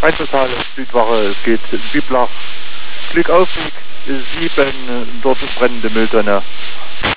Rheintotal, Südwache, es geht Biblach, Glückaufweg 7, dort brennende Mülltonne.